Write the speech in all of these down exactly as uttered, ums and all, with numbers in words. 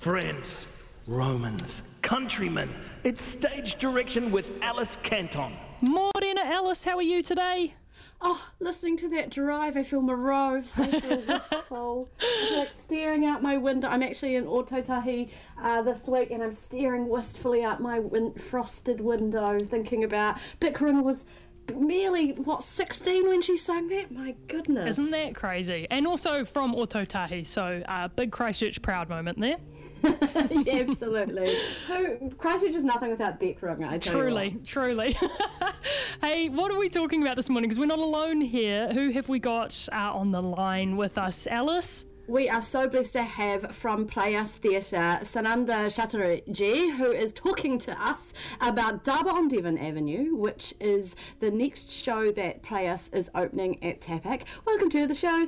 Friends, Romans, countrymen, it's stage direction with Alice Canton. Morena, Alice, how are you today? Oh, listening to that drive, I feel morose, I feel wistful. It's like staring out my window. I'm actually in Ōtautahi uh, this week, and I'm staring wistfully out my win- frosted window, thinking about Bikram was merely, what, sixteen when she sang that? My goodness. Isn't that crazy? And also from Ōtautahi, so uh, big Christchurch proud moment there. Yeah, absolutely. Who Christchurch is nothing without Bikram, I tell Truly, you what. truly. Hey, what are we talking about this morning? Because we're not alone here. Who have we got uh, on the line with us? Alice? We are so blessed to have from Prayas Theatre, Sananda Chatterjee, who is talking to us about Daba on Devon Avenue, which is the next show that Prayas is opening at Tapak. Welcome to the show,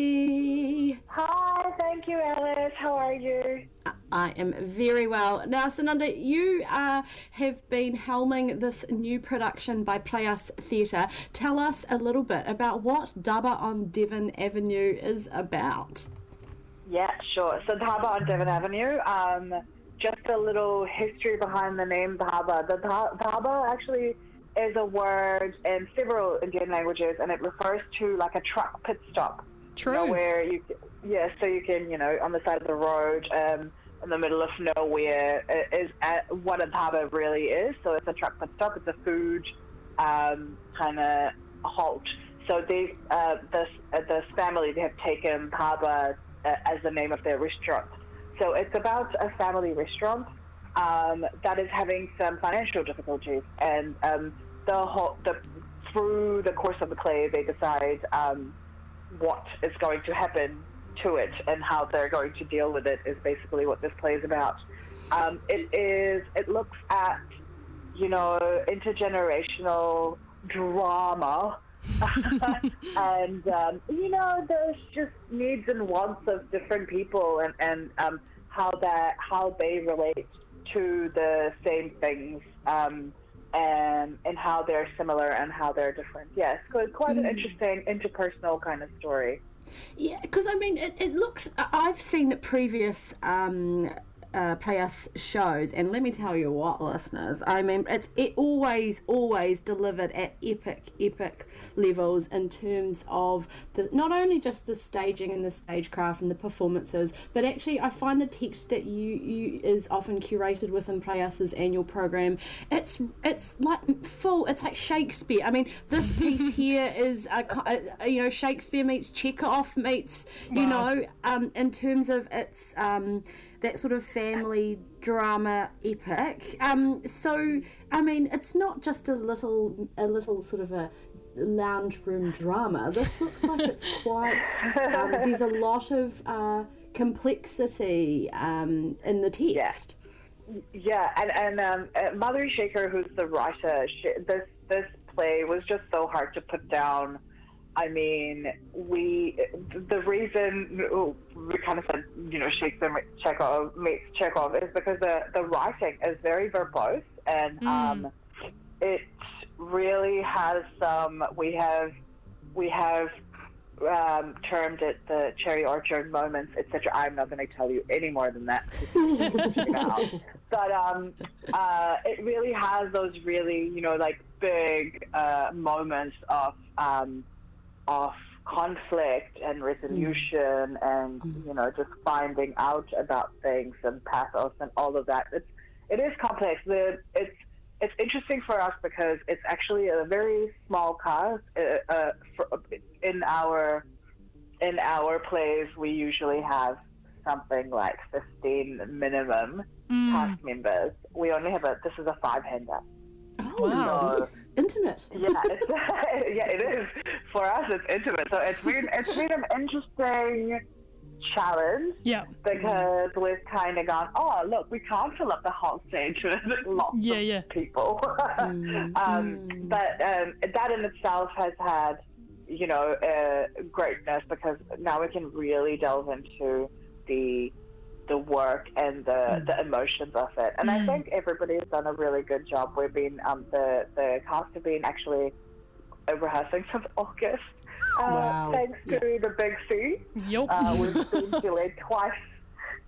Sandy. Hi, thank you, Alice. How are you? I am very well. Now, Sananda, you uh, have been helming this new production by Prayas Theatre. Tell us a little bit about what Daba on Devon Avenue is about. Yeah, sure. So Dhaba on Devon Avenue, um, just a little history behind the name Dhaba. The dha- Dhaba actually is a word in several Indian languages, and it refers to like a truck pit stop. True. You know, where you, yeah, so you can, you know, on the side of the road, um, in the middle of nowhere, is uh, what a Dhaba really is. So it's a truck pit stop. It's a food um, kind of halt. So they, uh, this uh, this family, they have taken Dhaba Uh, as the name of their restaurant. So it's about a family restaurant um, that is having some financial difficulties, and um, the whole the through the course of the play, they decide um, what is going to happen to it and how they're going to deal with it. Is basically what this play is about. Um, it is. It looks at, you know, intergenerational drama. and um, you know, there's just needs and wants of different people, and and um, how that how they relate to the same things, um, and and how they're similar and how they're different. Yes, so it's quite an interesting interpersonal kind of story. Yeah, because I mean, it, it looks. I've seen previous um, uh, Prayas shows, and let me tell you what, listeners. I mean, it's it always, always delivered at epic, epic levels in terms of the not only just the staging and the stagecraft and the performances, but actually I find the text that you, you is often curated within Prayas's annual program. It's it's like full. It's like Shakespeare. I mean, this piece here is a, a, you know, Shakespeare meets Chekhov meets you Wow. know um, in terms of its um, that sort of family drama epic. Um, so I mean, it's not just a little a little sort of a lounge room drama. This looks like it's quite um, there's a lot of uh, complexity um, in the text. Yeah, yeah, and and um, uh, Madhuri Shekhar, who's the writer, she, this this play was just so hard to put down. I mean, we the reason we kind of said, you know, Shakespeare meets Chekhov meets Chekhov is because the the writing is very verbose, and mm. um, it really has some. We have we have um, termed it the cherry orchard moments, et cetera. I'm not going to tell you any more than that. But um, uh, it really has those really, you know, like big uh, moments of. Um, of conflict and resolution mm. and, mm. you know, just finding out about things and pathos and all of that. It's, it is complex. The, it's, it's interesting for us because it's actually a very small cast. Uh, uh, for, in our, in our plays, we usually have something like fifteen minimum mm. cast members. We only have a, this is a five-hander. Oh, wow. So, intimate. Yeah, it's, yeah, it is. For us, it's intimate. So it's been, it's been an interesting challenge. Yeah. Because we've kind of gone, oh, look, we can't fill up the whole stage with lots yeah, of yeah. people. mm. um, mm. But um, that in itself has had, you know, uh, greatness because now we can really delve into the the work and the, mm. the emotions of it. And mm. I think everybody has done a really good job. We've been, um, the, the cast have been actually rehearsing since August. Uh, wow. Thanks to yeah. the Big C. Yep. Uh, we've been delayed twice.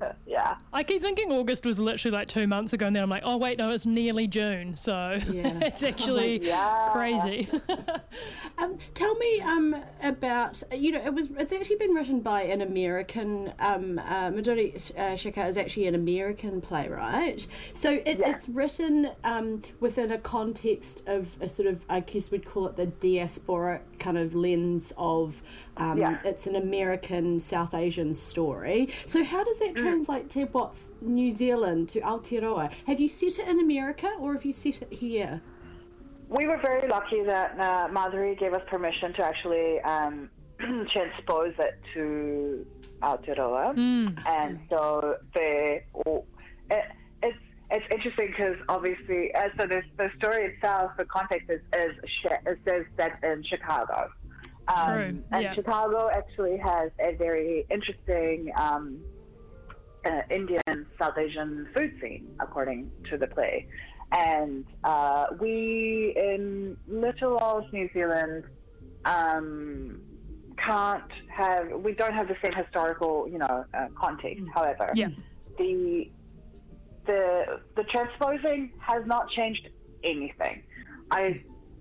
yeah. I keep thinking August was literally like two months ago, and then I'm like, oh wait, no, it's nearly June, so Yeah. it's actually Yeah. crazy. Um, tell me um, about, you know, it was it's actually been written by an American, um, uh, Midori uh, Shika is actually an American playwright. So it, Yeah. it's written um, within a context of a sort of, I guess we'd call it the diasporic kind of lens of, um, Yeah. it's an American South Asian story. So how does that translate to what's New Zealand, to Aotearoa? Have you set it in America or have you set it here? We were very lucky that uh, Madhuri gave us permission to actually um, transpose it to Aotearoa, and so they. Oh, it, it's it's interesting because obviously, uh, so the the story itself, the context is is it says that in Chicago, um, True, and yeah. Chicago actually has a very interesting um, uh, Indian South Asian food scene, according to the play. And uh, we in Little Oz, New Zealand, um, can't have, we don't have the same historical, you know, uh, context. However, Yeah. the the the transposing has not changed anything. I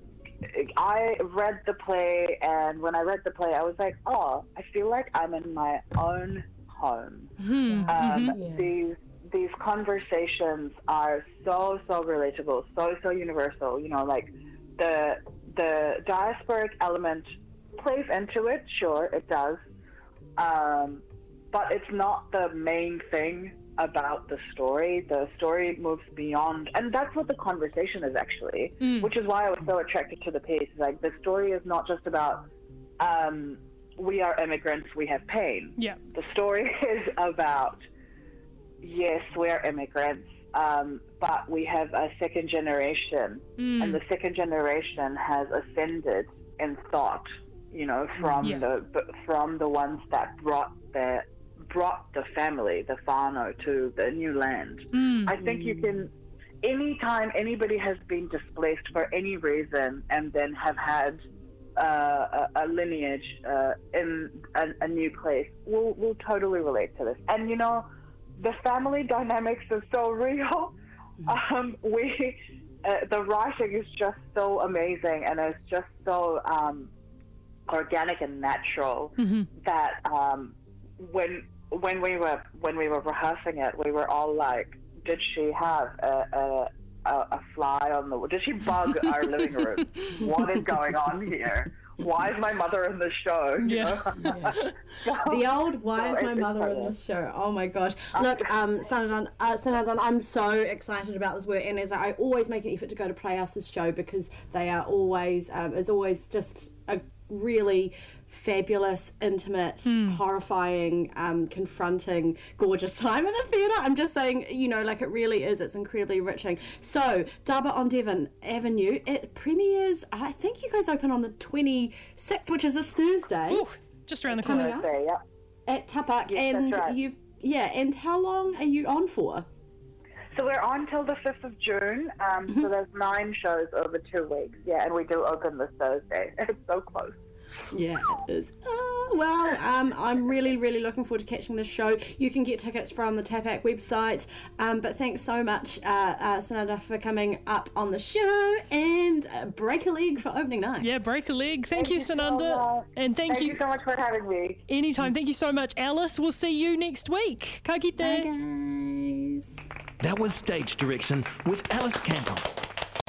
I read the play, and when I read the play, I was like, oh, I feel like I'm in my own home. Hmm. Um, Yeah. These these conversations are so so relatable, so so universal. You know, like the the diasporic element plays into it. Sure, it does, um, but it's not the main thing about the story. The story moves beyond, and that's what the conversation is actually, Mm. which is why I was so attracted to the piece. Like, the story is not just about um, we are immigrants, we have pain. Yeah. The story is about, yes, we're immigrants, um, but we have a second generation, Mm. and the second generation has ascended in thought, you know, from Yeah. the from the ones that brought the brought the family, the whānau, to the new land. Mm. I think you can, anytime anybody has been displaced for any reason and then have had uh, a, a lineage uh, in a, a new place, we'll, we'll totally relate to this. And, you know, the family dynamics are so real. Um, we, uh, the writing is just so amazing, and it's just so um, organic and natural Mhm. that um, when when we were when we were rehearsing it, we were all like, "Did she have a a, a, a fly on the? Did she bug our living room? What is going on here? Why is my mother in the show?" You Yeah. know? The old "Why So is my it's mother in incredible. this show?" Oh my gosh! Look, um, Sanadon, uh, Sanadon, I'm so excited about this work, and as I always make an effort to go to Playhouse's show because they are always, um, it's always just a really fabulous, intimate, horrifying, um, confronting, gorgeous time in the theatre. I'm just saying, you know, like it really is. It's incredibly enriching. So, Daba on Devon Avenue, it premieres, I think you guys open on the twenty-sixth, which is this Thursday. Ooh, just around the Coming corner. up. Thursday, yeah. At Tapak, Yes, and that's right. you've yeah, and how long are you on for? So we're on till the fifth of June. Um, Mm-hmm. So there's nine shows over two weeks. Yeah, and we do open this Thursday. It's so close. Yeah, it is. Oh, well, um, I'm really, really looking forward to catching this show. You can get tickets from the Tapak website. Um, but thanks so much, uh, uh, Sanada, for coming up on the show, and uh, break a leg for opening night. Yeah, break a leg. Thank, you, so Sananda. much. And thank, Thank you you so much for having me. anytime. Thank you so much, Alice. We'll see you next week. Ka kite. Bye, guys. That was Stage Direction with Alice Canton.